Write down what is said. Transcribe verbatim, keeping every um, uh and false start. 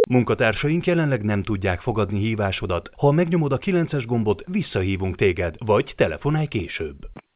Munkatársaink jelenleg nem tudják fogadni hívásodat. Ha megnyomod a kilences gombot, visszahívunk téged, vagy telefonálj később.